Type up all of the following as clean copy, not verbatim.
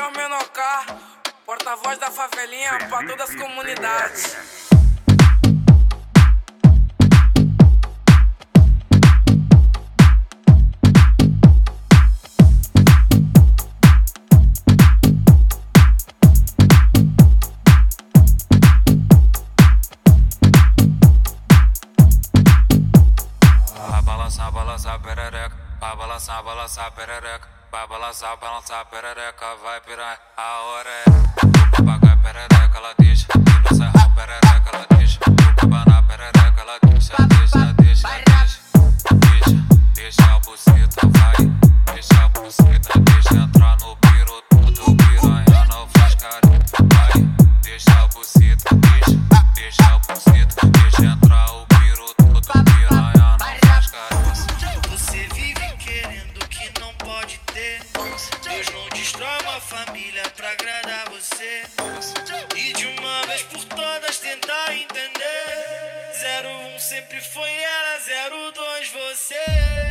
é o Menocá, porta-voz da favelinha pra todas as comunidades. Balançar perereca, vai balançar perereca, vai balançar perereca, vai pirar, a hora é. O papagaio perereca, ela deixa, e no serrão perereca, ela deixa, o cabana perereca, ela deixa a buceta, vai, deixa a buceta, deixa entrar no piro, todo piranha não faz careta, vai, deixa a buceta, deixa a buceta, deixa entrar o piro, todo piranha não faz careta. Você vive querendo o que não pode ter. Deus não destrói uma família pra agradar você. E de uma vez por todas tentar entender. 01 sempre foi ela, 02 você.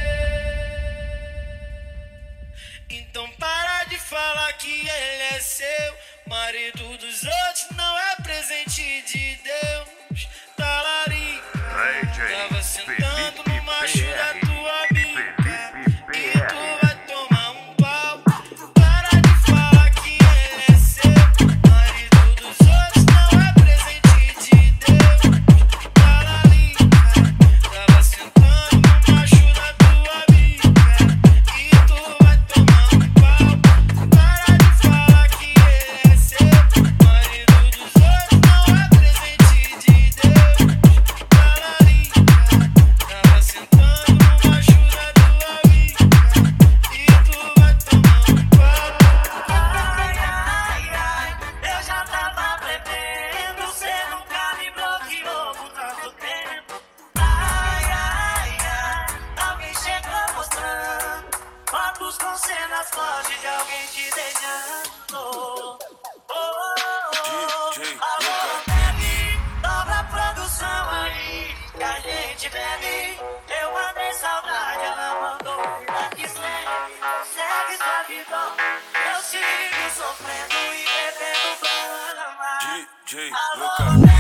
Então para de falar que ele é seu. Marido dos outros não é presente de Deus. Talarica, tava sentando no macho da tua bica. E tu vai tomar um pau. Para de falar que ele é seu. Marido dos outros não é presente de Deus. Talarica, tava sentando no macho da tua bica. E tu vai tomar um pau. Para de falar que ele é seu. Marido dos outros não é presente de Deus. Talarica, tava sentando no macho da tua bica. E tu vai tomar um pau. Ai, ai, ai, eu já tava bebendo, cê nunca me bloqueou por tanto tempo. Ai, ai, ai, alguém chegou mostrando fotos com cenas fortes de alguém te beijando. Oh, oh, oh, alô, bebe, dobra a produção aí, que a gente bebe. Eu mandei saudade, ela mandou vida que segue, segue sua vida. Eu sigo sofrendo e bebendo pra amar. DJ Alô, Lucas.